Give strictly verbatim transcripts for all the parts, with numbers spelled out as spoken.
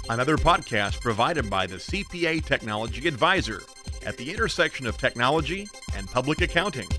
another podcast provided by the C P A Technology Advisor at the intersection of technology and public accounting.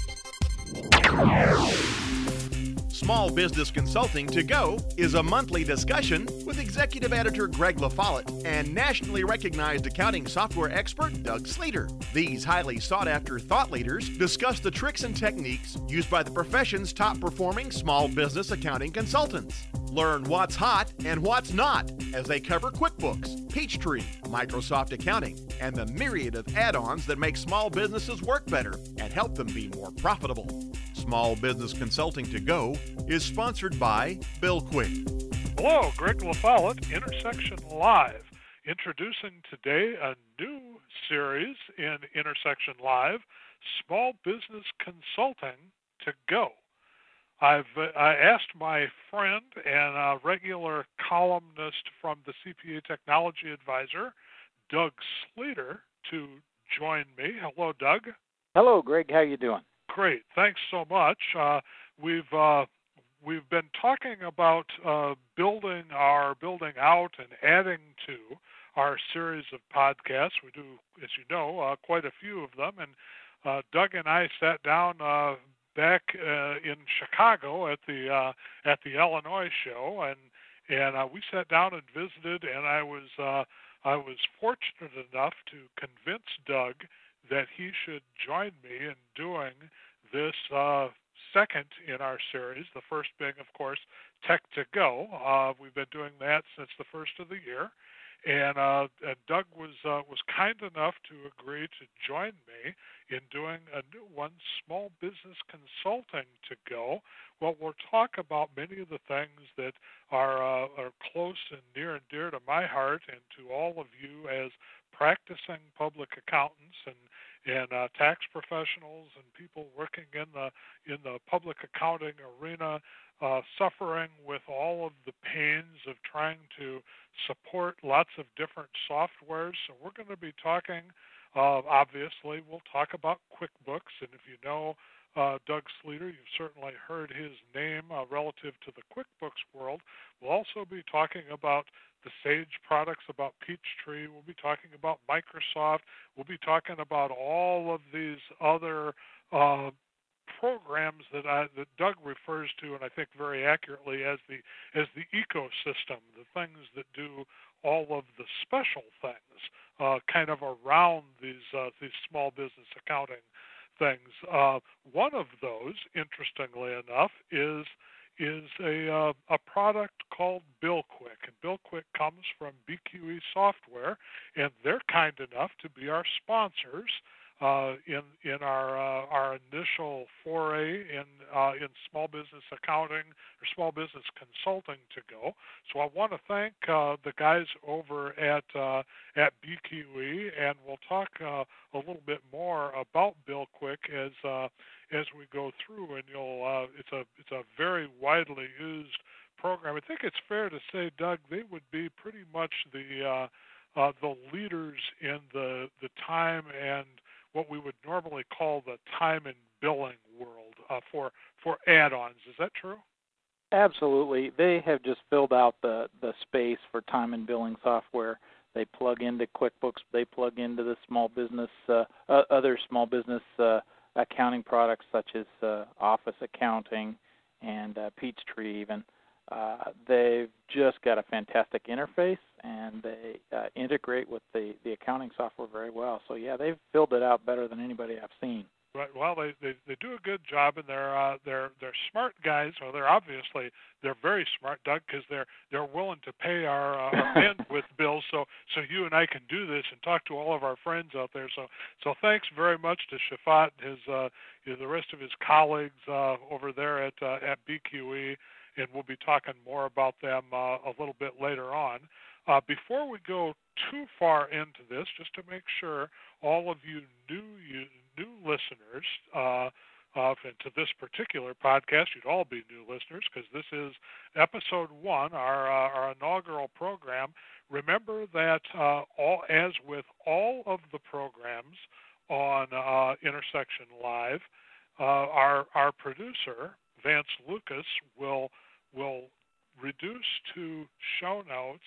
Small Business Consulting to Go is a monthly discussion with Executive Editor Greg LaFollette and nationally recognized accounting software expert Doug Sleeter. These highly sought-after thought leaders discuss the tricks and techniques used by the profession's top-performing small business accounting consultants. Learn what's hot and what's not as they cover QuickBooks, Peachtree, Microsoft Accounting, and the myriad of add-ons that make small businesses work better and help them be more profitable. Small Business Consulting to Go is sponsored by Bill Quick. Hello, Greg LaFollette, Intersection Live, introducing today a new series in Intersection Live, Small Business Consulting to Go. I've uh, I asked my friend and a regular columnist from the C P A Technology Advisor, Doug Sleeter, to join me. Hello, Doug. Hello, Greg. How you doing? Great. Thanks so much. Uh, we've uh, we've been talking about uh, building our building out and adding to our series of podcasts. We do, as you know, uh, quite a few of them. And uh, Doug and I sat down uh, back uh, in Chicago at the uh, at the Illinois show, and and uh, we sat down and visited. And I was uh, I was fortunate enough to convince Doug that he should join me in doing this uh, second in our series, the first being, of course, Tech to Go. Uh, we've been doing that since the first of the year, and, uh, and Doug was uh, was kind enough to agree to join me in doing a new one, Small Business Consulting to Go. Well, we'll talk about many of the things that are uh, are close and near and dear to my heart and to all of you as practicing public accountants and and uh, tax professionals and people working in the in the public accounting arena, uh, suffering with all of the pains of trying to support lots of different softwares. So we're going to be talking, uh, obviously, we'll talk about QuickBooks, and if you know uh, Doug Sleeter, you've certainly heard his name uh, relative to the QuickBooks world. We'll also be talking about the Sage products, about Peachtree. We'll be talking about Microsoft. We'll be talking about all of these other uh, programs that I, that Doug refers to, and I think very accurately, as the as the ecosystem, the things that do all of the special things, uh, kind of around these uh, these small business accounting things. Uh, one of those, interestingly enough, is is a uh, a product called BillQuick, and BillQuick comes from B Q E Software, and they're kind enough to be our sponsors uh, in in our uh, our initial foray in uh, in small business accounting or small business consulting to Go. So I want to thank uh, the guys over at uh, at B Q E, and we'll talk uh, a little bit more about BillQuick as uh, as we go through, and you'll uh, it's a it's a very widely used program. I think it's fair to say, Doug, they would be pretty much the uh, uh, the leaders in the the time and what we would normally call the time and billing world uh, for for add-ons. Is that true? Absolutely. They have just filled out the, the space for time and billing software. They plug into QuickBooks. They plug into the small business, uh, uh, other small business uh, accounting products such as uh, Office Accounting and uh, Peachtree even. Uh, they've just got a fantastic interface, and they uh, integrate with the, the accounting software very well. So, yeah, they've filled it out better than anybody I've seen. Right. Well, they, they, they do a good job, and they're uh, they're they're smart guys. Well, they're obviously they're very smart, Doug, because they're they're willing to pay our, uh, our bandwidth bills, so so you and I can do this and talk to all of our friends out there. So so thanks very much to Shafat, his uh, the rest of his colleagues uh, over there at uh, at B Q E, and we'll be talking more about them uh, a little bit later on. Uh, before we go too far into this, just to make sure all of you new you, new listeners uh, uh, to this particular podcast, you'd all be new listeners because this is episode one, our uh, our inaugural program. Remember that uh, all as with all of the programs on uh, Intersection Live, uh, our our producer Vance Lucas will will reduce to show notes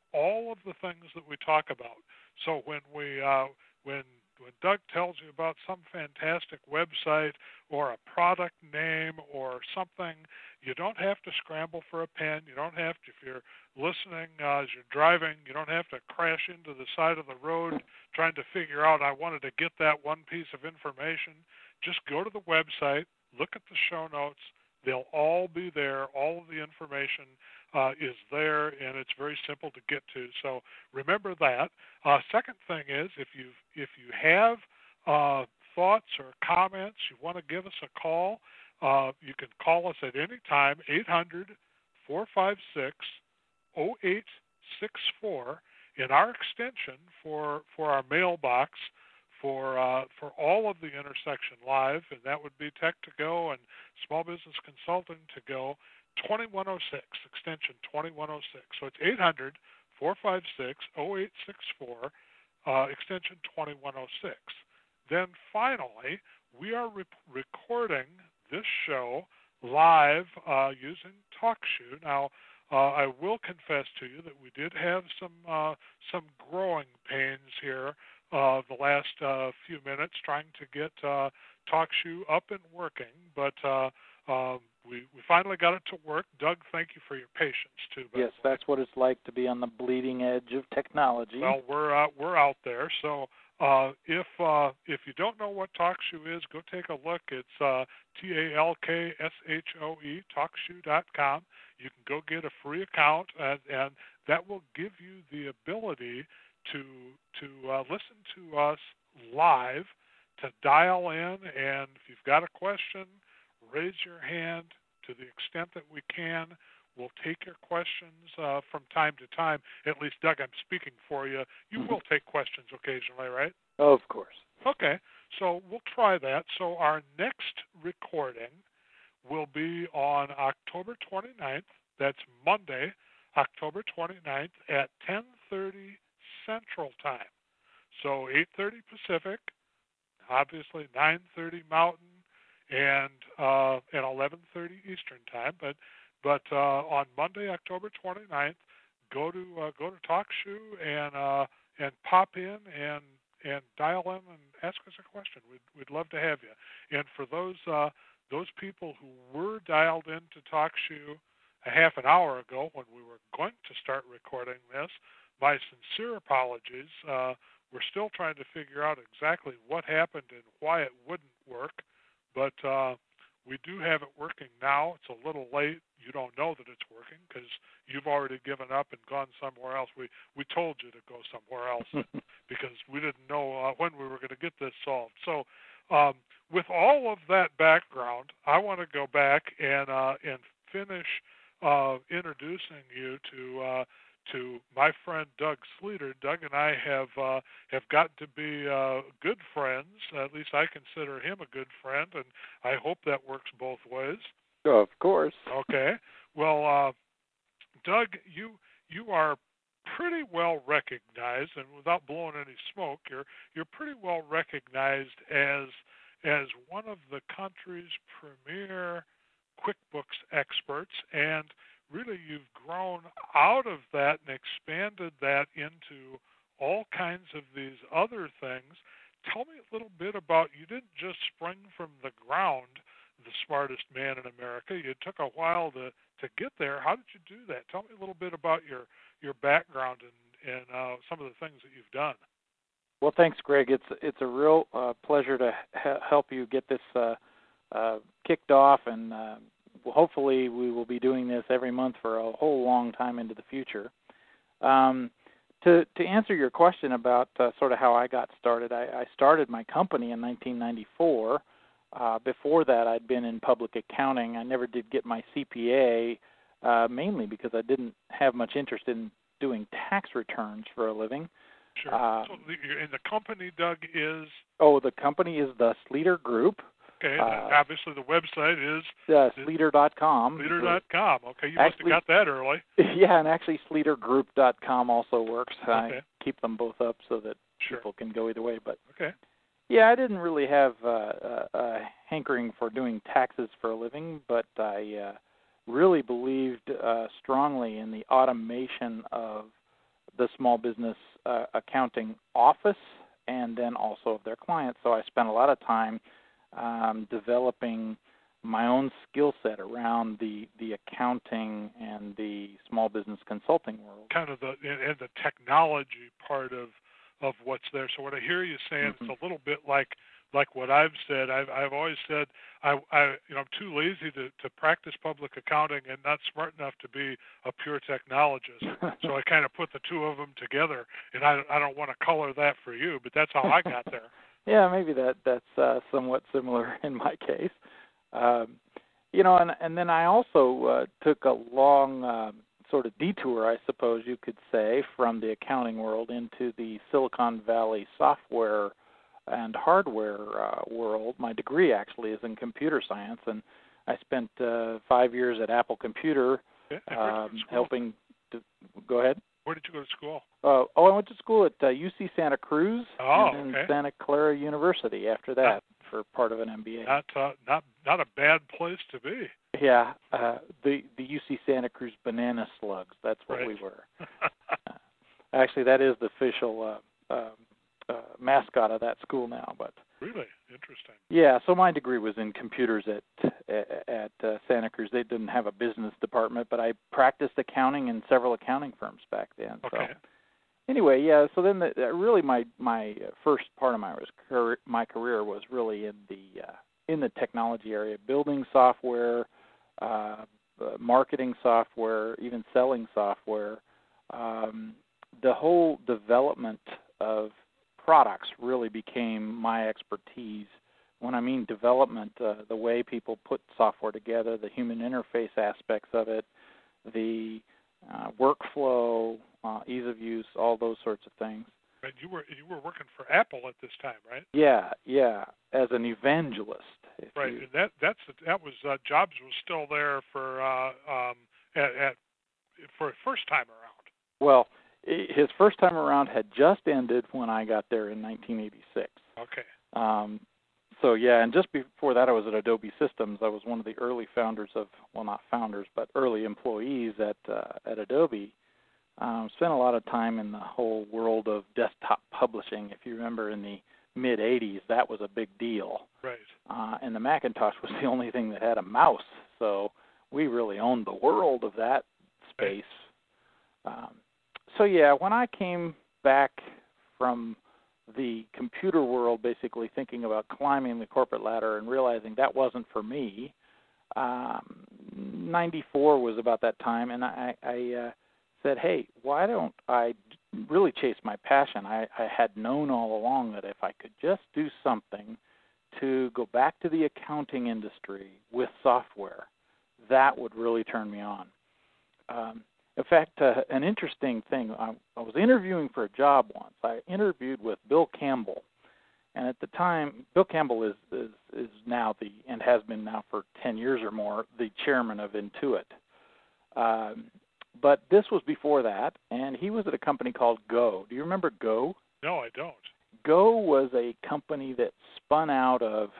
all of the things that we talk about. So when we uh, when when Doug tells you about some fantastic website or a product name or something, you don't have to scramble for a pen. You don't have to, if you're listening uh, as you're driving, you don't have to crash into the side of the road trying to figure out, I wanted to get that one piece of information. Just go to the website, look at the show notes. They'll all be there. All of the information uh, is there, and it's very simple to get to. So remember that. Uh, second thing is, if you if you have uh, thoughts or comments, you want to give us a call, uh, you can call us at any time, eight hundred, four five six, oh eight six four, in our extension for for our mailbox for uh, for all of the Intersection Live, and that would be Tech to Go and Small Business Consulting to Go, twenty-one oh six, extension twenty-one oh six. So it's eight hundred, four five six, oh eight six four, uh, extension twenty-one oh six. Then finally, we are re- recording this show live uh, using TalkShoe. Now, uh, I will confess to you that we did have some uh, some growing pains here uh, the last uh, few minutes trying to get uh, TalkShoe up and working, but uh, um, we, we finally got it to work. Doug, thank you for your patience too. Yes, that's what it's like to be on the bleeding edge of technology. Well, we're uh, we're out there, so. Uh, if uh, if you don't know what TalkShoe is, go take a look. It's uh, T A L K S H O E, talkshoe dot com. You can go get a free account, and, and that will give you the ability to to uh, listen to us live, to dial in, and if you've got a question, raise your hand to the extent that we can. We'll take your questions uh, from time to time. At least, Doug, I'm speaking for you. You will take questions occasionally, right? Of course. Okay, so we'll try that. So our next recording will be on October twenty-ninth. That's Monday, October twenty-ninth at ten thirty Central Time. So eight thirty Pacific, obviously nine thirty Mountain, and uh, and eleven thirty Eastern Time. But But uh, on Monday, October twenty-ninth, go to uh, go to TalkShoe and uh, and pop in and and dial in and ask us a question. We'd we'd love to have you. And for those uh, those people who were dialed into TalkShoe a half an hour ago when we were going to start recording this, my sincere apologies. Uh, we're still trying to figure out exactly what happened and why it wouldn't work, but. Uh, We do have it working now. It's a little late. You don't know that it's working because you've already given up and gone somewhere else. We we told you to go somewhere else because we didn't know uh, when we were going to get this solved. So um, with all of that background, I want to go back and uh, and finish uh, introducing you to uh, to my friend Doug Sleeter. Doug and I have uh, have gotten to be uh, good friends. At least I consider him a good friend, and I hope that works both ways. Of course. Okay. Well, uh, Doug, you you are pretty well recognized, and without blowing any smoke, you're you're pretty well recognized as as one of the country's premier QuickBooks experts, and really you've grown out of that and expanded that into all kinds of these other things. Tell me a little bit about, you didn't just spring from the ground the smartest man in America. You took a while to, to get there. How did you do that? Tell me a little bit about your, your background and, and uh, some of the things that you've done. Well, thanks, Greg. It's it's a real uh, pleasure to ha- help you get this uh, uh, kicked off, and uh, hopefully we will be doing this every month for a whole long time into the future. Um, to to answer your question about uh, sort of how I got started, I, I started my company in nineteen ninety-four. Uh, before that, I'd been in public accounting. I never did get my C P A, uh, mainly because I didn't have much interest in doing tax returns for a living. Sure. Uh, so the, and the company, Doug, is? Oh, the company is the Sleeter Group. Okay, uh, obviously the website is? Uh, Sleeter dot com. Sleeter dot com. Okay, you actually, must have got that early. Yeah, and actually Sleeter Group dot com also works. Okay. I keep them both up so that sure. people can go either way. But okay. Yeah, I didn't really have uh, a, a hankering for doing taxes for a living, but I uh, really believed uh, strongly in the automation of the small business uh, accounting office and then also of their clients. So I spent a lot of time um, developing my own skill set around the, the accounting and the small business consulting world. Kind of the and the technology part of, of what's there. So what I hear you saying, Mm-hmm. it's a little bit like like what I've said. I've I've always said I, I you know I'm too lazy to, to practice public accounting and not smart enough to be a pure technologist. So I kind of put the two of them together, and I I don't want to color that for you, but that's how I got there. Yeah, maybe that that's uh, somewhat similar in my case. Um, you know, and and then I also uh, took a long uh, sort of detour, I suppose you could say, from the accounting world into the Silicon Valley software and hardware uh, world. My degree actually is in computer science, and I spent uh, five years at Apple Computer, Yeah, um, helping. To, go ahead. Where did you go to school? Uh, oh, I went to school at uh, U C Santa Cruz Oh, and okay. Santa Clara University after that Not, for part of an M B A. Not uh, not not a bad place to be. Yeah, uh, the the U C Santa Cruz Banana Slugs. That's what Right. we were. uh, actually, that is the official uh, uh, uh, mascot of that school now. But Really interesting. yeah, so my degree was in computers at at uh, Santa Cruz. They didn't have a business department, but I practiced accounting in several accounting firms back then. Okay. So anyway, yeah. So then, the, really, my my first part of my was career, my career was really in the uh, in the technology area, building software, uh, uh, marketing software, even selling software. Um, the whole development of products really became my expertise. When I mean development, uh, the way people put software together, the human interface aspects of it, the uh, workflow, uh, ease of use, all those sorts of things. Right. You were you were working for Apple at this time, right? Yeah, yeah, as an evangelist. if Right. you- And that that's that was uh, Jobs was still there for uh, um, at, at for first time around. Well, i- his first time around had just ended when I got there in nineteen eighty-six. Okay. Um, so yeah, and just before that, I was at Adobe Systems. I was one of the early founders of, well, not founders, but early employees at uh, at Adobe. Um, spent a lot of time in the whole world of desktop publishing. If you remember, in the mid eighties, that was a big deal. Right. Uh, and the Macintosh was the only thing that had a mouse, so we really owned the world of that space. Um, so yeah, when I came back from the computer world, basically thinking about climbing the corporate ladder and realizing that wasn't for me, um, ninety-four was about that time, and I, I uh, said, hey, why don't I really chase my passion? I, I had known all along that if I could just do something to go back to the accounting industry with software, that would really turn me on. Um, in fact, uh, an interesting thing, I, I was interviewing for a job once. I interviewed with Bill Campbell, and at the time, Bill Campbell is, is, is now the, and has been now for ten years or more, the chairman of Intuit. Um, but this was before that, and he was at a company called Go. Do you remember Go? No, I don't. Go was a company that spun out of,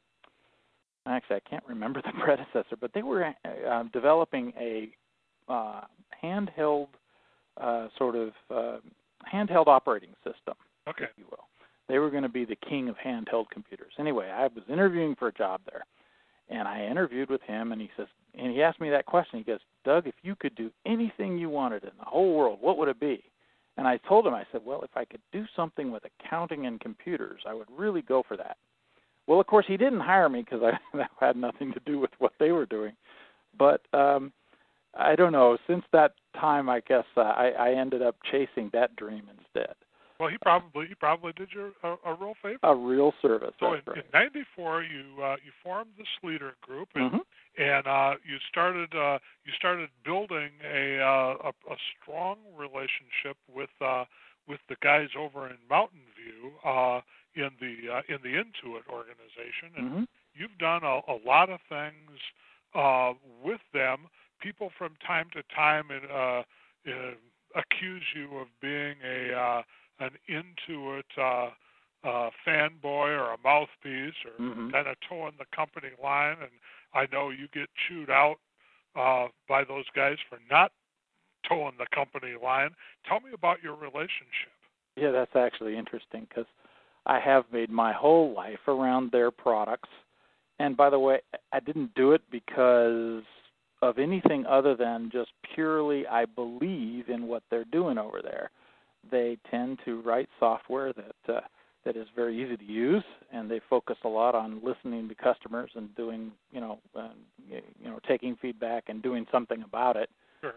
actually I can't remember the predecessor, but they were uh, developing a uh, handheld uh, sort of uh, handheld operating system, Okay. if you will. They were going to be the king of handheld computers. Anyway, I was interviewing for a job there, and I interviewed with him, and he says, and he asked me that question. He goes, Doug, if you could do anything you wanted in the whole world, what would it be? And I told him, I said, well, if I could do something with accounting and computers, I would really go for that. Well, of course, he didn't hire me because I that had nothing to do with what they were doing. But um, I don't know. Since that time, I guess uh, I, I ended up chasing that dream instead. Well, he probably he probably did you a, a real favor. A real service. So that's in, right. in ninety-four, you uh, you formed the Sleater Group, and Mm-hmm. and uh, you started uh, you started building a, uh, a a strong relationship with uh, with the guys over in Mountain View uh, in the uh, in the Intuit organization, and Mm-hmm. you've done a, a lot of things uh, with them. People from time to time uh, uh, accuse you of being a uh, an Intuit uh, uh, fanboy or a mouthpiece, or Mm-hmm. kind of towing the company line. And I know you get chewed out uh, by those guys for not towing the company line. Tell me about your relationship. Yeah, that's actually interesting because I have made my whole life around their products. And by the way, I didn't do it because of anything other than just purely I believe in what they're doing over there. They tend to write software that uh, that is very easy to use, and they focus a lot on listening to customers and doing, you know, uh, you know, taking feedback and doing something about it. Sure.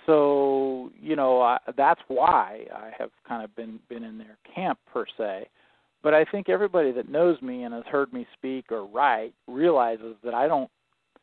So, you know, I, that's why I have kind of been been in their camp per se. But I think everybody that knows me and has heard me speak or write realizes that I don't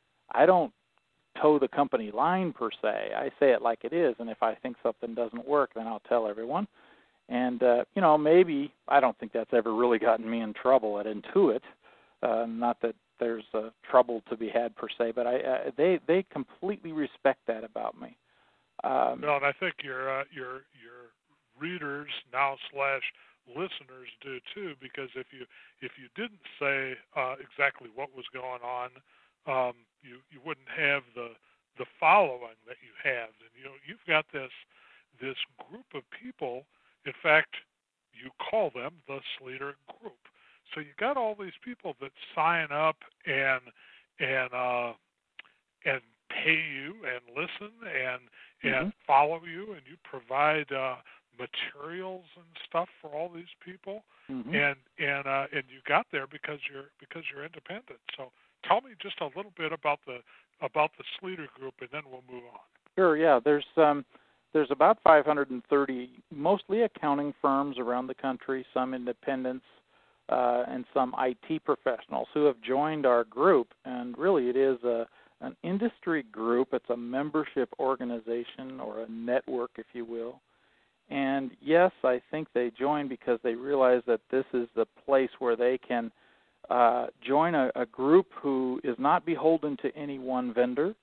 I don't toe the company line per se. I say it like it is, and if I think something doesn't work, then I'll tell everyone. And, uh, you know, maybe, I don't think that's ever really gotten me in trouble at Intuit. Uh, not that there's uh, trouble to be had per se, but I, uh, they they completely respect that about me. Um, no, and I think your uh, your your readers now slash listeners do too, because if you if you didn't say uh, exactly what was going on, um, you you wouldn't have the the following that you have, and you know you've got this this group of people. In fact, you call them the Sleeter Group. So you got all these people that sign up and and uh, and pay you and listen and and mm-hmm. follow you, and you provide uh, materials and stuff for all these people. Mm-hmm. And and uh, and you got there because you're because you're independent. So tell me just a little bit about the about the Sleeter Group, and then we'll move on. Sure. Yeah. There's um. There's about five hundred thirty, mostly accounting firms around the country, some independents, uh, and some I T professionals who have joined our group. And really it is a, an industry group. It's a membership organization or a network, if you will. And yes, I think they join because they realize that this is the place where they can uh, join a, a group who is not beholden to any one vendor,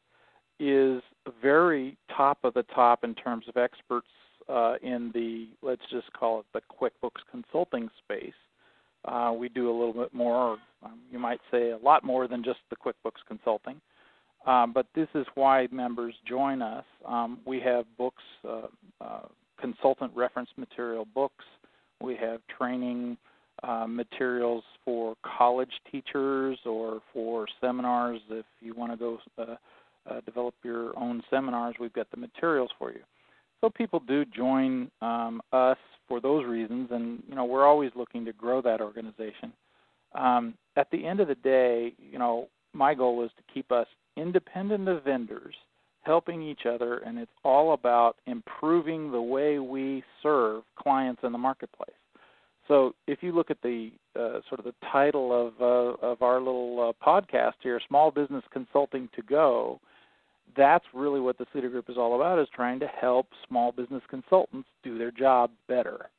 is very top of the top in terms of experts uh, in the, let's just call it the QuickBooks consulting space. Uh, we do a little bit more, um, you might say a lot more than just the QuickBooks consulting. Um, but this is why members join us. Um, we have books, uh, uh, consultant reference material books. We have training uh, materials for college teachers or for seminars if you want to go uh, Uh, develop your own seminars. We've got the materials for you. So people do join um, us for those reasons, and you know we're always looking to grow that organization. Um, at the end of the day, you know my goal is to keep us independent of vendors, helping each other, and it's all about improving the way we serve clients in the marketplace. So if you look at the uh, sort of the title of uh, of our little uh, podcast here, Small Business Consulting to Go, that's really what the Sleeter Group is all about, is trying to help small business consultants do their job better.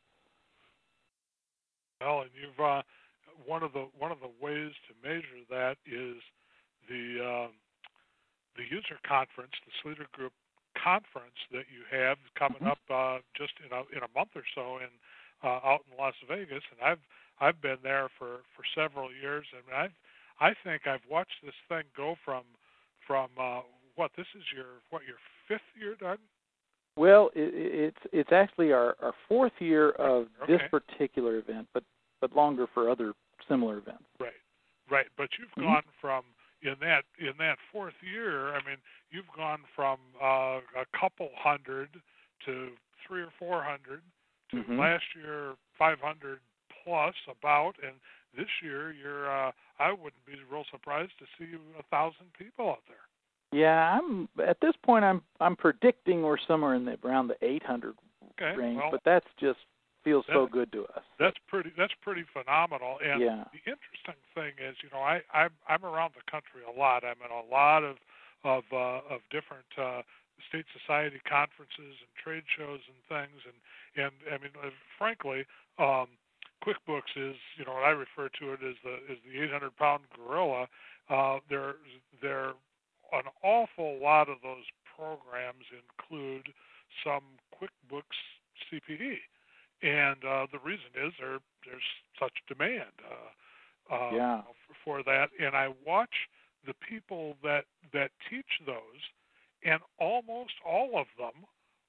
Well, and you've uh, one of the one of the ways to measure that is the um, the user conference, the Sleeter Group conference that you have coming mm-hmm. up uh, just in a in a month or so in uh, out in Las Vegas, and I've I've been there for, for several years, and I I think I've watched this thing go from from uh, what this is your what your fifth year, Doug? Well, it, it's it's actually our, our fourth year of okay. this particular event, but but longer for other similar events. Right, right. But you've mm-hmm. gone from in that in that fourth year. I mean, you've gone from uh, a couple hundred to three or four hundred to mm-hmm. last year five hundred plus about, and this year you're. Uh, I wouldn't be real surprised to see a thousand people out there. Yeah, I'm at this point. I'm I'm predicting we're somewhere in the around the eight hundred okay, range, well, but that's just feels that, so good to us. That's pretty. That's pretty phenomenal. And yeah. the interesting thing is, you know, I I'm, I'm around the country a lot. I'm at a lot of of uh, of different uh, state society conferences and trade shows and things. And and I mean, uh, frankly, um, QuickBooks is, you know, I refer to it as the as the eight hundred pound gorilla. Uh, there there. An awful lot of those programs include some QuickBooks C P D, and uh, the reason is there there's such demand uh, uh, yeah. for, for that. And I watch the people that that teach those, and almost all of them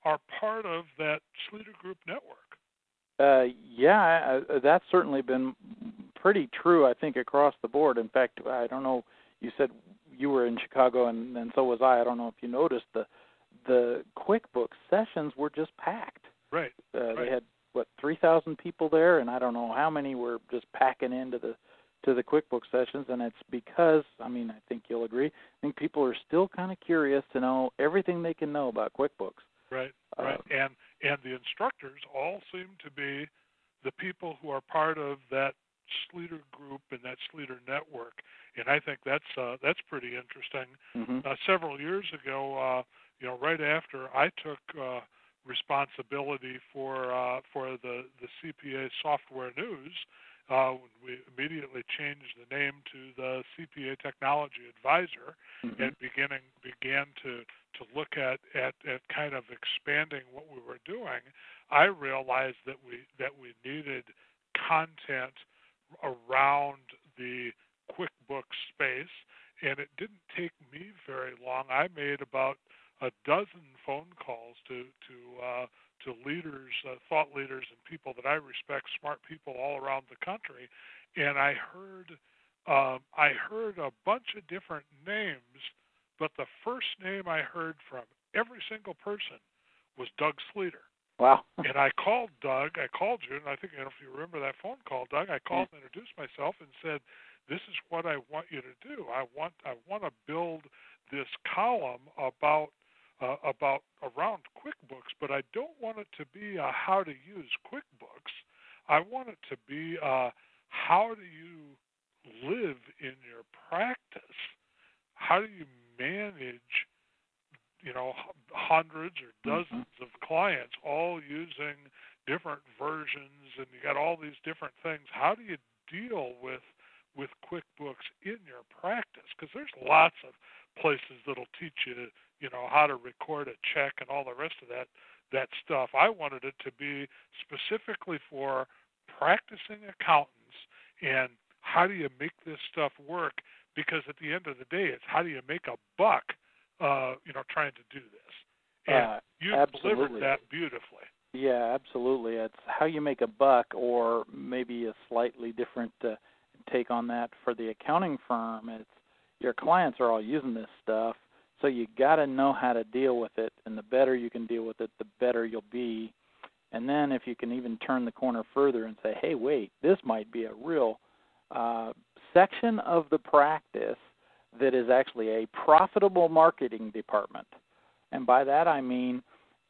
are part of that Schluter Group network. Uh, yeah, uh, that's certainly been pretty true, I think, across the board. In fact, I don't know, you said you were in Chicago, and, and so was I. I don't know if you noticed, the the QuickBooks sessions were just packed. Right. Uh, right. They had, what, three thousand people there, and I don't know how many were just packing into the to the QuickBooks sessions, and it's because, I mean, I think you'll agree, I think people are still kind of curious to know everything they can know about QuickBooks. Right, uh, right. And and the instructors all seem to be the people who are part of that Schluter Group and that Schluter network. And I think that's uh, that's pretty interesting. Mm-hmm. Uh, several years ago, uh, you know, right after I took uh, responsibility for uh, for the, the C P A Software News, Uh, we immediately changed the name to the C P A Technology Advisor, mm-hmm. and beginning began to, to look at, at, at kind of expanding what we were doing. I realized that we that we needed content around the QuickBooks space, and it didn't take me very long. I made about a dozen phone calls to to uh, to leaders, uh, thought leaders, and people that I respect, smart people all around the country, and I heard um, I heard a bunch of different names, but the first name I heard from every single person was Doug Schluter. Wow. And I called Doug. I called you, and I think, I don't know if you remember that phone call, Doug. I called yeah. and introduced myself and said, "This is what I want you to do. I want I want to build this column about." Uh, about around QuickBooks, but I don't want it to be a how to use QuickBooks. I want it to be uh, how do you live in your practice? How do you manage, you know, hundreds or dozens mm-hmm. of clients all using different versions, and you got all these different things. How do you deal with with QuickBooks in your practice? Because there's lots of places that'll teach you, you know, how to record a check and all the rest of that that stuff. I wanted it to be specifically for practicing accountants and how do you make this stuff work? Because at the end of the day, it's how do you make a buck, uh, you know, trying to do this. And uh, you absolutely. delivered that beautifully. Yeah, absolutely. It's how you make a buck, or maybe a slightly different uh, take on that for the accounting firm. It's your clients are all using this stuff, so you got to know how to deal with it, and the better you can deal with it, the better you'll be. And then if you can even turn the corner further and say, hey, wait, this might be a real uh, section of the practice that is actually a profitable marketing department. And by that I mean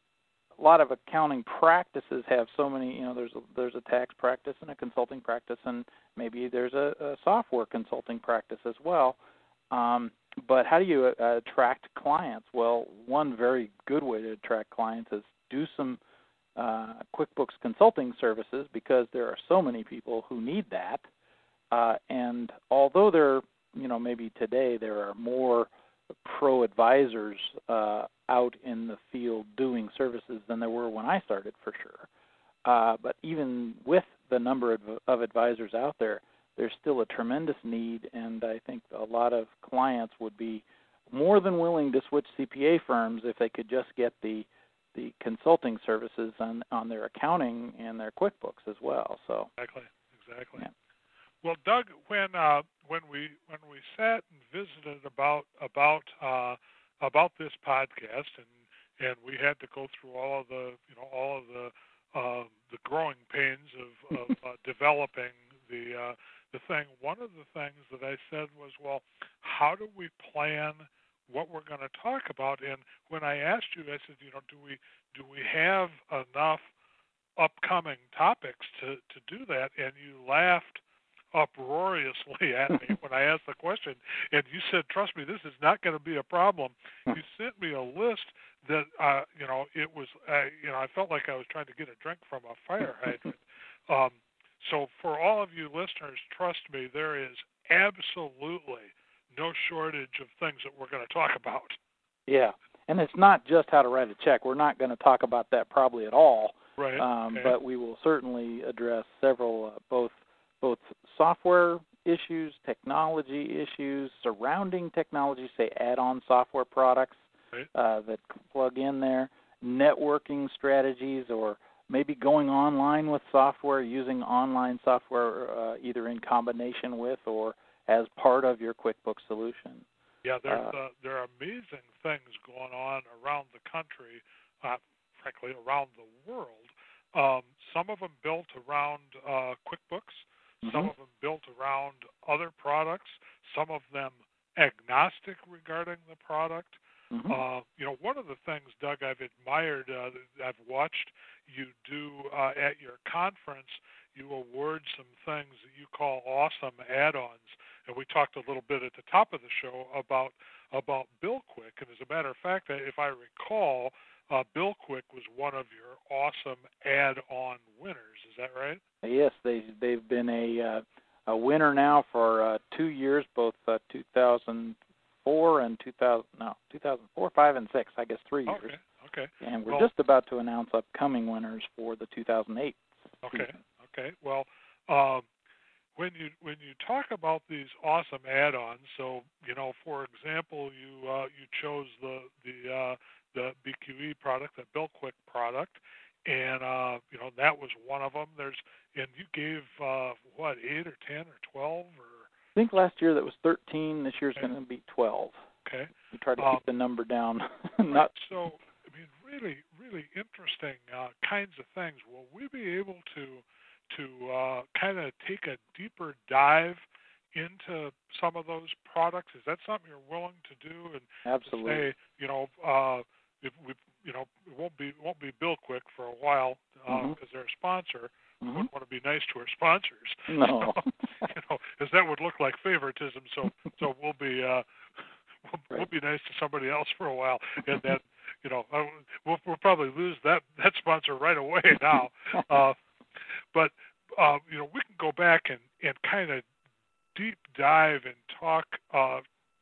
a lot of accounting practices have so many, you know, there's a, there's a tax practice and a consulting practice, and maybe there's a, a software consulting practice as well. Um, but how do you uh, attract clients? Well, one very good way to attract clients is do some uh, QuickBooks consulting services, because there are so many people who need that. Uh, and although there, you know, maybe today there are more pro advisors uh, out in the field doing services than there were when I started, for sure. Uh, but even with the number of, of advisors out there, there's still a tremendous need, and I think a lot of clients would be more than willing to switch C P A firms if they could just get the the consulting services on, on their accounting and their QuickBooks as well. So exactly, exactly. Yeah. Well, Doug, when uh, when we when we sat and visited about about uh, about this podcast, and and we had to go through all of the you know all of the uh, the growing pains of, of uh, developing the uh, the thing. One of the things that I said was, well, how do we plan what we're going to talk about? And when I asked you, I said, you know, do we do we have enough upcoming topics to, to do that? And you laughed uproariously at me when I asked the question, and you said, trust me, this is not going to be a problem. You sent me a list that, uh, you know, it was, uh, you know, I felt like I was trying to get a drink from a fire hydrant. Um, so for all of you listeners, trust me, there is absolutely no shortage of things that we're going to talk about. Yeah, and it's not just how to write a check. We're not going to talk about that probably at all. Right. Um, okay. But we will certainly address several, uh, both both software issues, technology issues, surrounding technology, say add-on software products right. uh, that plug in there, networking strategies, or maybe going online with software, using online software uh, either in combination with or as part of your QuickBooks solution. Yeah, there's, uh, uh, there are amazing things going on around the country, uh, frankly, around the world. Um, some of them built around uh, QuickBooks, mm-hmm. some of them built around other products, some of them agnostic regarding the product. Mm-hmm. Uh, you know, one of the things, Doug, I've admired, uh, I've watched you do uh, at your conference, you award some things that you call awesome add-ons. And we talked a little bit at the top of the show about about BillQuick. And as a matter of fact, if I recall, uh, BillQuick was one of your awesome add-on winners. Is that right? Yes, they they've been a uh, a winner now for uh, two years, both uh, two thousand four and two thousand no two thousand four, five, and six. I guess three years. Okay. Okay. And we're well, just about to announce upcoming winners for the two thousand eight. Okay. Season. Okay. Well, um, when you when you talk about these awesome add-ons, so you know, for example, you uh, you chose the the uh, the B Q E product, the BillQuick product, and uh, you know that was one of them. There's and you gave uh, what eight or ten or twelve or I think last year that was thirteen. This year's okay. going to be twelve. Okay. We try to um, keep the number down. Right. Not so. I mean, really, really interesting uh, kinds of things. Will we be able to to uh, kind of take a deeper dive into some of those products? Is that something you're willing to do? And absolutely. Say, you know, uh, if we, you know, it won't be it won't be BillQuick for a while because uh, mm-hmm. they're a sponsor. We mm-hmm. wouldn't want to be nice to our sponsors. No. you know, because that would look like favoritism. So, so we'll be uh, we'll, right. we'll be nice to somebody else for a while, and then. You know, we'll, we'll probably lose that, that sponsor right away now. Uh, but, uh, you know, we can go back and, and kind of deep dive and talk uh,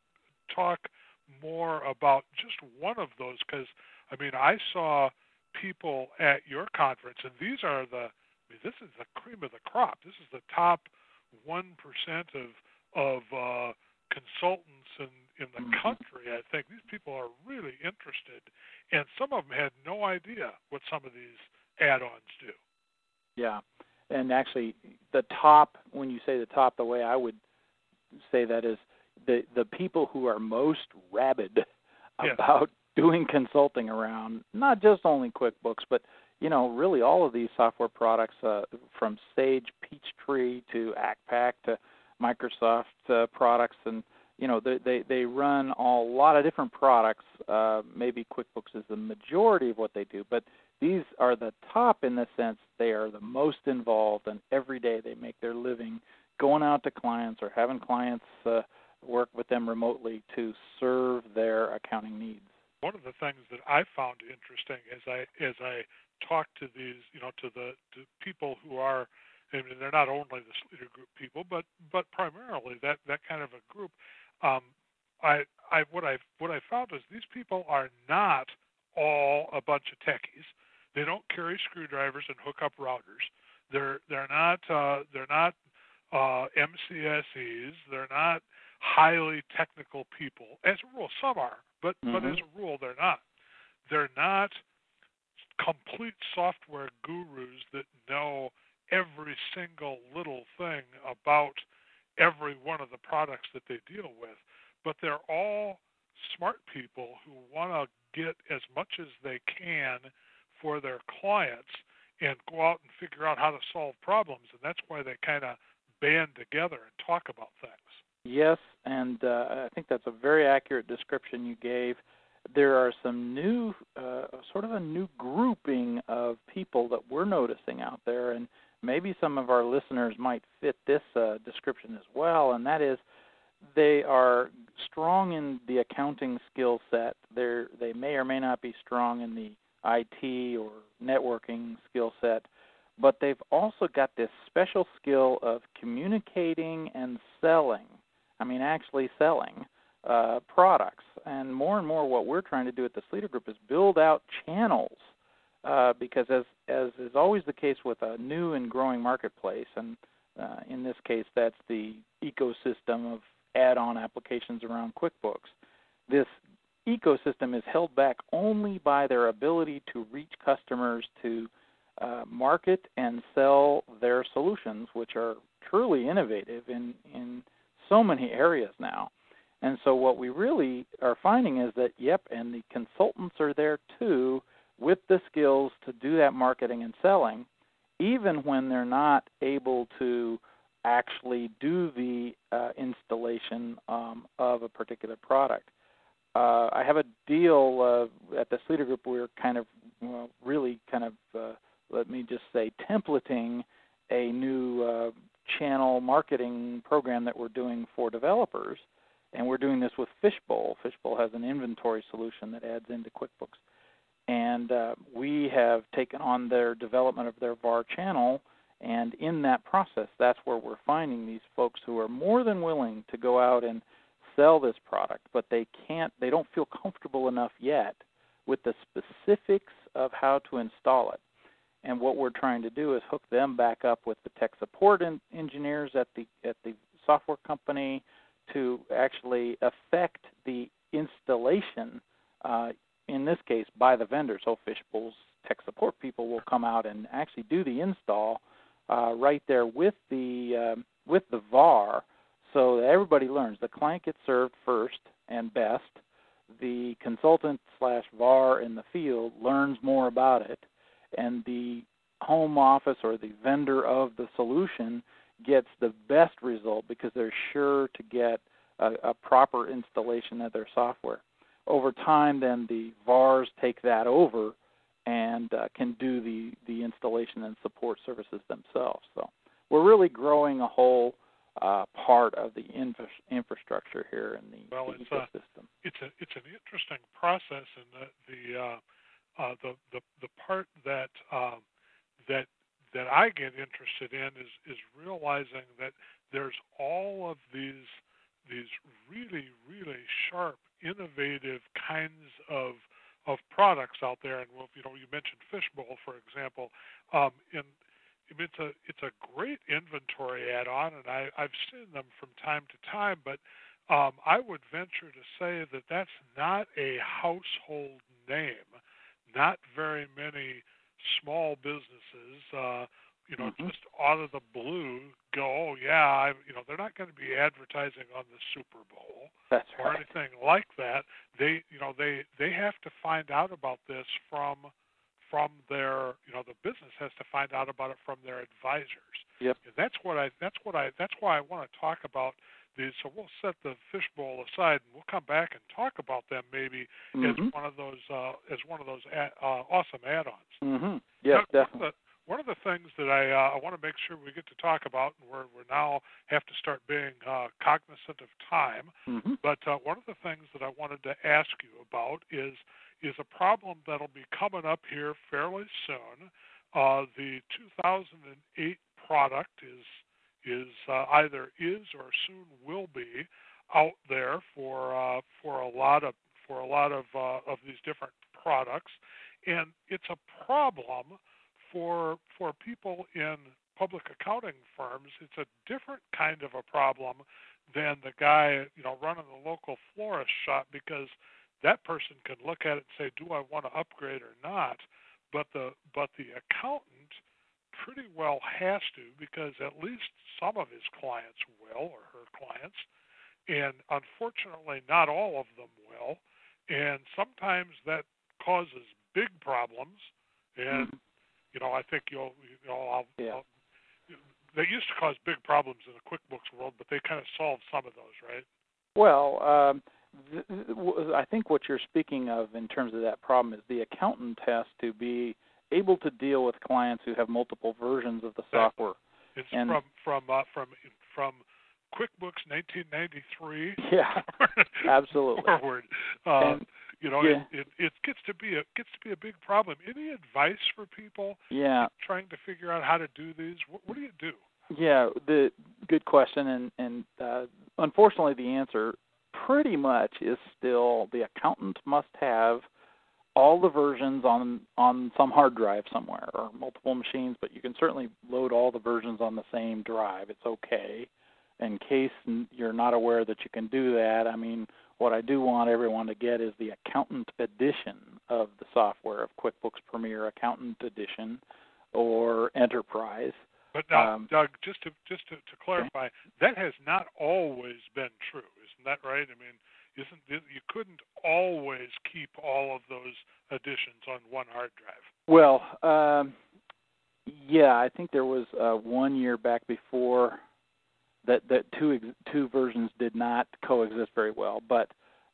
talk more about just one of those because, I mean, I saw people at your conference, and these are the, I mean, this is the cream of the crop. This is the top one percent of, of uh, consultants in, in the mm-hmm. country. I think these people are really interested, and some of them had no idea what some of these add-ons do. Yeah, and actually the top, when you say the top, the way I would say that is the, the people who are most rabid yes. about doing consulting around not just only QuickBooks, but you know, really all of these software products uh, from Sage, Peachtree to ACTPack to Microsoft uh, products, and you know they, they they run a lot of different products. Uh, maybe QuickBooks is the majority of what they do, but these are the top in the sense they are the most involved, and every day they make their living going out to clients or having clients uh, work with them remotely to serve their accounting needs. One of the things that I found interesting as I as I talked to these, you know, to the to people who are, I mean, they're not only the Sleater Group people, but but primarily that, that kind of a group. Um, I I what I what I found is these people are not all a bunch of techies. They don't carry screwdrivers and hook up routers. They're they're not uh, they're not uh, M C S Es. They're not highly technical people. As a rule, some are, but mm-hmm. but as a rule, they're not. They're not complete software gurus that know every single little thing about every one of the products that they deal with, but they're all smart people who want to get as much as they can for their clients and go out and figure out how to solve problems, and that's why they kind of band together and talk about things. Yes, and uh, I think that's a very accurate description you gave. There are some new, uh, sort of a new grouping of people that we're noticing out there, and maybe some of our listeners might fit this uh, description as well, and that is they are strong in the accounting skill set. They're, they may or may not be strong in the I T or networking skill set, but they've also got this special skill of communicating and selling. I mean, actually selling uh, products. And more and more what we're trying to do at the Sleater Group is build out channels uh, because as, as is always the case with a new and growing marketplace, and uh, in this case that's the ecosystem of add-on applications around QuickBooks, this ecosystem is held back only by their ability to reach customers to uh, market and sell their solutions, which are truly innovative in, in so many areas now. And so what we really are finding is that, yep, and the consultants are there too with the skills to do that marketing and selling, even when they're not able to actually do the uh, installation um, of a particular product. Uh, I have a deal uh, at the Sleater Group. We're kind of well, really kind of, uh, let me just say, templating a new uh, channel marketing program that we're doing for developers, and we're doing this with Fishbowl. Fishbowl has an inventory solution that adds into QuickBooks, and uh, we have taken on their development of their V A R channel, and in that process, that's where we're finding these folks who are more than willing to go out and sell this product, but they can't, they don't feel comfortable enough yet with the specifics of how to install it. And what we're trying to do is hook them back up with the tech support en- engineers at the at the software company to actually affect the installation, uh, in this case, by the vendor. So Fishbowl's tech support people will come out and actually do the install uh, right there with the uh, with the V A R, so that everybody learns. The client gets served first and best. The consultant slash V A R in the field learns more about it, and the home office or the vendor of the solution gets the best result because they're sure to get a, a proper installation of their software. Over time, then the V A Rs take that over and uh, can do the, the installation and support services themselves. So we're really growing a whole uh, part of the infra- infrastructure here in the, well, the it's ecosystem. A, it's, a, it's an interesting process, and the the, uh, uh, the the the part that um, that that I get interested in is is realizing that there's all of these these really really sharp, innovative kinds of of products out there. And well, you know, you mentioned Fishbowl, for example. Um, in it's a it's a great inventory add-on, and I, I've seen them from time to time. But um, I would venture to say that that's not a household name. Not very many small businesses, uh, you know, mm-hmm. just out of the blue go, oh yeah, I, you know, they're not going to be advertising on the Super Bowl That's or right. anything like that. They, you know, they they have to find out about this from from their, you know, the business has to find out about it from their advisors. Yep. And that's what I that's what I that's why I want to talk about these. So we'll set the Fishbowl aside, and we'll come back and talk about them maybe mm-hmm. as one of those uh, as one of those ad, uh, awesome add-ons. Mm-hmm. Yes, now, definitely. One of the things that I uh, I want to make sure we get to talk about, and we're we now have to start being uh, cognizant of time. Mm-hmm. But uh, one of the things that I wanted to ask you about is is a problem that'll be coming up here fairly soon. Uh, the two thousand eight product is is uh, either is or soon will be out there for uh, for a lot of for a lot of uh, of these different products, and it's a problem for for people in public accounting firms. It's a different kind of a problem than the guy, you know, running the local florist shop, because that person can look at it and say, do I want to upgrade or not? But the but the accountant pretty well has to, because at least some of his clients will, or her clients, and unfortunately not all of them will, and sometimes that causes big problems. And mm-hmm. you know, I think you'll, you know, I'll, yeah. I'll, they used to cause big problems in the QuickBooks world, but they kind of solved some of those, right? Well, um, th- th- I think what you're speaking of in terms of that problem is the accountant has to be able to deal with clients who have multiple versions of the software. It's and, from from uh, from from QuickBooks nineteen ninety-three. Yeah, absolutely. Forward. Uh, and, you know, yeah. it, it it gets to be a gets to be a big problem. Any advice for people yeah. trying to figure out how to do these? What, what do you do? Yeah, the good question, and and uh, unfortunately, the answer pretty much is still the accountant must have all the versions on on some hard drive somewhere or multiple machines, but you can certainly load all the versions on the same drive. It's okay. In case you're not aware that you can do that, I mean, what I do want everyone to get is the Accountant Edition of the software of QuickBooks Premier Accountant Edition or Enterprise. But now, um, Doug, just to just to, to clarify, okay. that has not always been true, isn't that right? I mean, isn't you couldn't always keep all of those editions on one hard drive? Well, um, yeah, I think there was uh, one year back before that that two ex- two versions did not coexist very well, but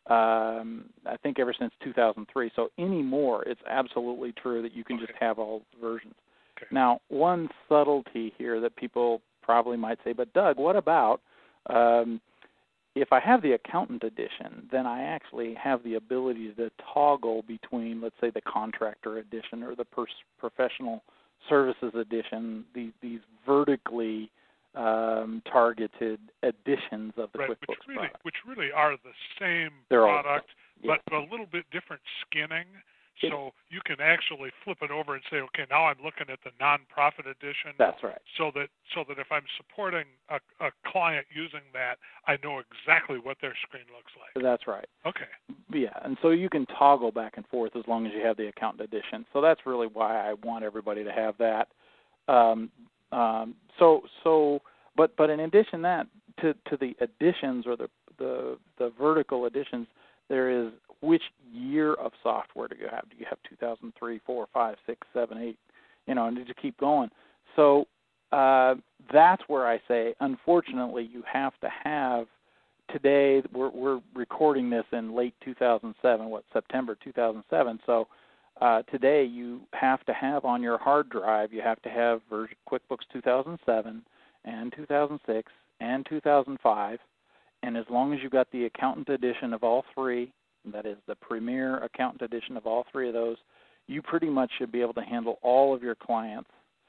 um, I think ever since two thousand three. So anymore, it's absolutely true that you can okay. just have all versions. Okay. Now, one subtlety here that people probably might say, but Doug, what about um, if I have the Accountant Edition, then I actually have the ability to toggle between, let's say, the Contractor Edition or the pers- Professional Services Edition, these, these vertically um, targeted editions of the right, QuickBooks which really, product. which really are the same They're product, all, yeah. but a little bit different skinning. So you can actually flip it over and say, okay, now I'm looking at the nonprofit edition. That's right. So that so that if I'm supporting a, a client using that, I know exactly what their screen looks like. That's right. Okay. Yeah, and so you can toggle back and forth as long as you have the Accountant Edition. So that's really why I want everybody to have that. Um, um, so so, but but in addition that to to the editions or the the the vertical editions, there is which year of software do you have? Do you have two thousand three, four, five, six, seven, eight? You know, and to keep going. So uh, that's where I say, unfortunately, you have to have today. We're, we're recording this in late two thousand seven, what September two thousand seven. So uh, today you have to have on your hard drive. You have to have version QuickBooks two thousand seven and two thousand six and two thousand five. And as long as you've got the Accountant Edition of all three, that is the Premier Accountant Edition of all three of those, you pretty much should be able to handle all of your clients.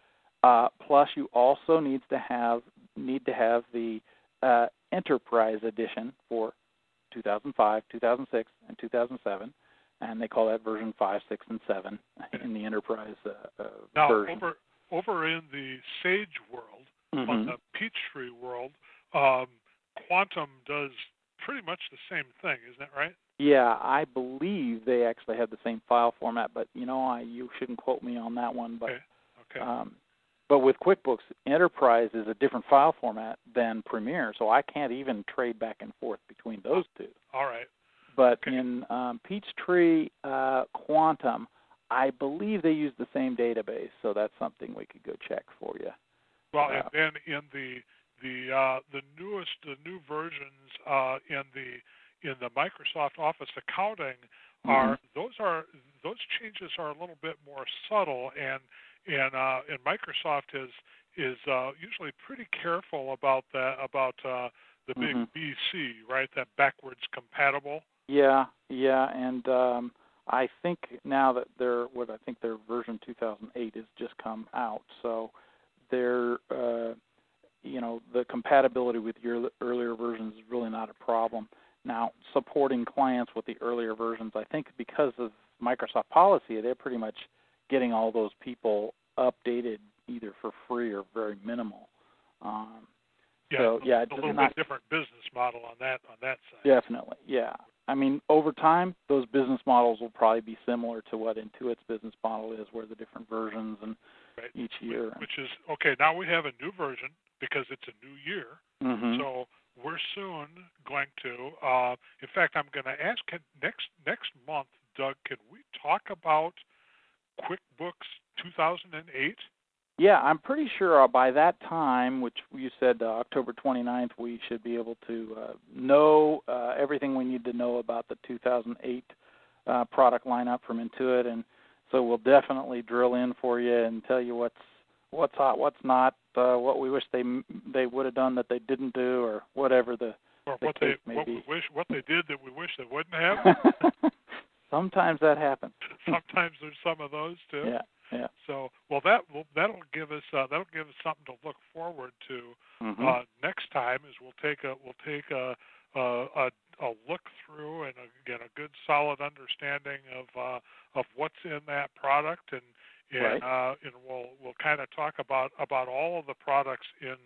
Uh, plus, you also need to have need to have the uh, Enterprise Edition for two thousand five, two thousand six, and two thousand seven, and they call that version five, six, and seven in the Enterprise uh, uh, now, version. Now, over over in the Sage world, mm-hmm. on the Peachtree world, um, Quantum does pretty much the same thing, isn't that right? Yeah, I believe they actually have the same file format, but you know, I you shouldn't quote me on that one. But okay. Okay. Um, but with QuickBooks, Enterprise is a different file format than Premier, so I can't even trade back and forth between those two. All right. But okay. in um, Peachtree uh, Quantum, I believe they use the same database, so that's something we could go check for you. Well, uh, and then in the the uh, the newest the new versions uh, in the in the Microsoft Office accounting are mm-hmm. those are those changes are a little bit more subtle, and and uh, and Microsoft is is uh, usually pretty careful about that about uh, the big mm-hmm. B C, right? That backwards compatible. Yeah, yeah, and um, I think now that they're what I think their version two thousand eight has just come out, so they're uh, you know the compatibility with your earlier versions is really not a problem. Now, supporting clients with the earlier versions, I think because of Microsoft policy, they're pretty much getting all those people updated either for free or very minimal. Um, yeah, so, yeah, it's a little not, bit different business model on that on that side. Definitely, yeah. I mean, over time, those business models will probably be similar to what Intuit's business model is, where the different versions and right. each year. Which is, okay, now we have a new version because it's a new year. Mm-hmm. So we're soon going to, uh, in fact, I'm going to ask can, next next month, Doug, can we talk about QuickBooks two thousand eight? Yeah, I'm pretty sure by that time, which you said uh, October twenty-ninth, we should be able to uh, know uh, everything we need to know about the two thousand eight uh, product lineup from Intuit, and so we'll definitely drill in for you and tell you what's what's hot, what's not, uh, what we wish they they would have done that they didn't do, or whatever the, or the what case they may what be. we wish what they did that we wish they wouldn't have. Sometimes that happens. Sometimes there's some of those too. Yeah. Yeah. So, well, that will that'll give us uh, that'll give us something to look forward to mm-hmm. uh, next time. Is we'll take a we'll take a a, a, a look through and again a good solid understanding of uh, of what's in that product, and and right. uh, and we'll we'll kind of talk about about all of the products in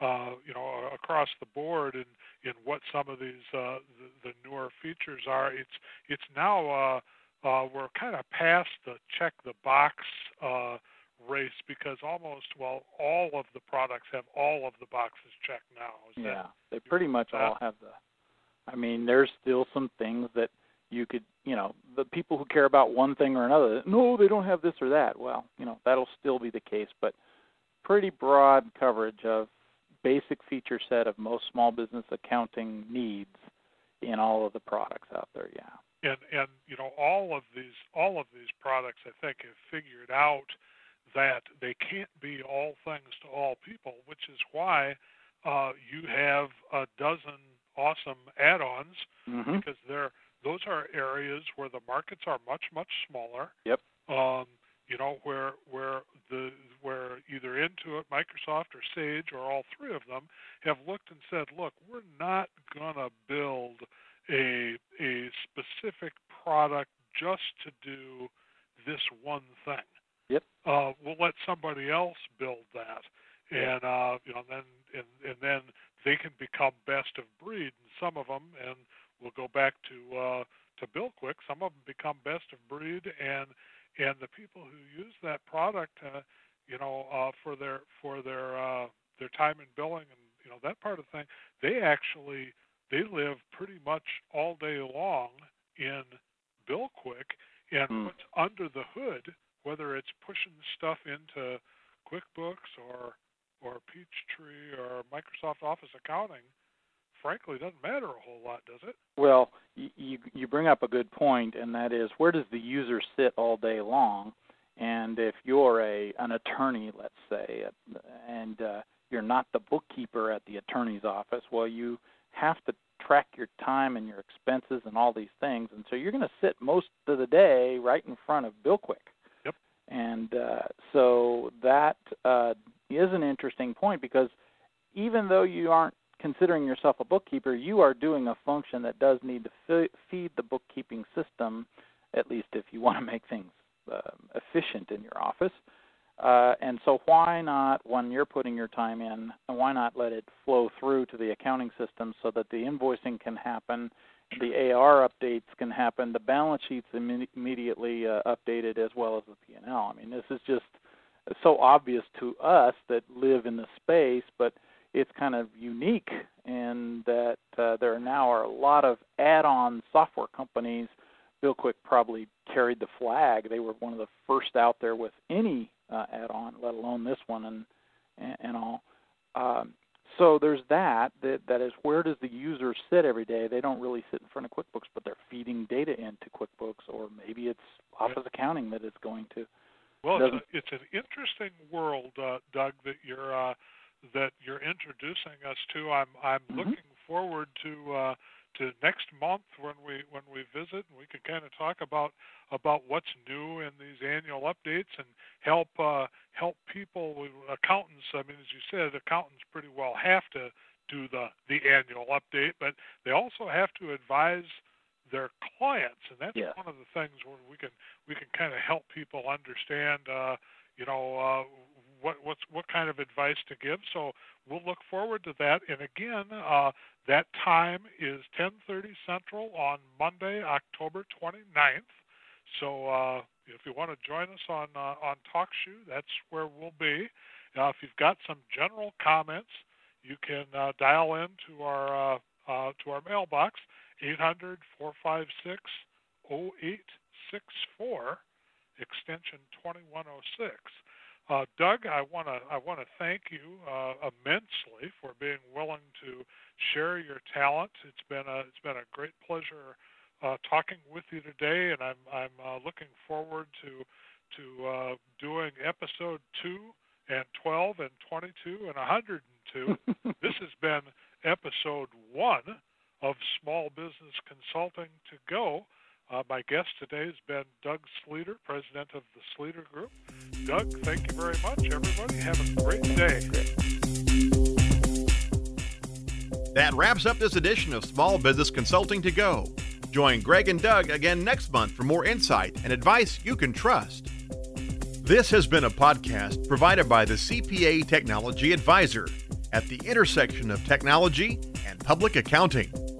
uh, you know, across the board in, in what some of these uh, the, the newer features are. It's it's now uh, uh, we're kind of past the check the box uh, race because almost well all of the products have all of the boxes checked now. Is yeah, that, they pretty much that? all have the. I mean, there's still some things that you could, you know, the people who care about one thing or another, no, they don't have this or that. Well, you know, that'll still be the case, but pretty broad coverage of basic feature set of most small business accounting needs in all of the products out there, yeah. And, and you know, all of these all of these products, I think, have figured out that they can't be all things to all people, which is why uh, you have a dozen awesome add-ons mm-hmm. because they're those are areas where the markets are much much smaller. Yep. Um, you know where where the where either Intuit, Microsoft, or Sage, or all three of them have looked and said, look, we're not gonna build a a specific product just to do this one thing. Yep. Uh, we'll let somebody else build that, and yep. uh, you know then and, and then they can become best of breed. And some of them, and we'll go back to uh, to BillQuick. Some of them become best of breed, and and the people who use that product, uh, you know, uh, for their for their uh, their time in billing and you know that part of the thing, they actually they live pretty much all day long in BillQuick, and mm. what's under the hood, whether it's pushing stuff into QuickBooks or or Peachtree or Microsoft Office Accounting, frankly, doesn't matter a whole lot, does it? Well, you you bring up a good point, and that is, where does the user sit all day long? And if you're a an attorney, let's say, and uh, you're not the bookkeeper at the attorney's office, well, you have to track your time and your expenses and all these things, and so you're going to sit most of the day right in front of BillQuick. Yep. And uh, so that uh, is an interesting point, because even though you aren't considering yourself a bookkeeper, you are doing a function that does need to f- feed the bookkeeping system, at least if you want to make things uh, efficient in your office. Uh, and so why not, when you're putting your time in, why not let it flow through to the accounting system so that the invoicing can happen, the A R updates can happen, the balance sheets imme- immediately uh, updated, as well as the P and L. I mean, this is just so obvious to us that live in the space, but it's kind of unique in that uh, there now are a lot of add-on software companies. BillQuick probably carried the flag. They were one of the first out there with any uh, add-on, let alone this one and and, and all. Um, so there's that, that. That is, where does the user sit every day? They don't really sit in front of QuickBooks, but they're feeding data into QuickBooks, or maybe it's Office Accounting that it's going to. Well, it's, a, it's an interesting world, uh, Doug, that you're uh, that you're introducing us to. I'm I'm mm-hmm. looking forward to uh, to next month when we when we visit, and we can kind of talk about about what's new in these annual updates and help uh, help people, accountants. I mean, as you said, accountants pretty well have to do the the annual update, but they also have to advise their clients, and that's yeah. one of the things where we can we can kind of help people understand, uh, you know, uh, what what's what kind of advice to give. So we'll look forward to that. And again, uh, that time is ten thirty Central on Monday, October twenty-ninth. So uh, if you want to join us on uh, on TalkShoe, that's where we'll be. Uh, if you've got some general comments, you can uh, dial in to our uh, uh, to our mailbox. eight hundred, four five six, oh eight six four, extension twenty-one oh six. Uh, Doug, I want to I want to thank you uh, immensely for being willing to share your talent. It's been a it's been a great pleasure uh, talking with you today, and I'm I'm uh, looking forward to to uh, doing episode two and twelve and twenty-two and one hundred two. This has been episode one of Small Business Consulting to Go. Uh, my guest today has been Doug Sleeter, president of the Sleeter Group. Doug, thank you very much, everybody. Have a great day. That wraps up this edition of Small Business Consulting to Go. Join Greg and Doug again next month for more insight and advice you can trust. This has been a podcast provided by the C P A Technology Advisor at the intersection of technology and public accounting.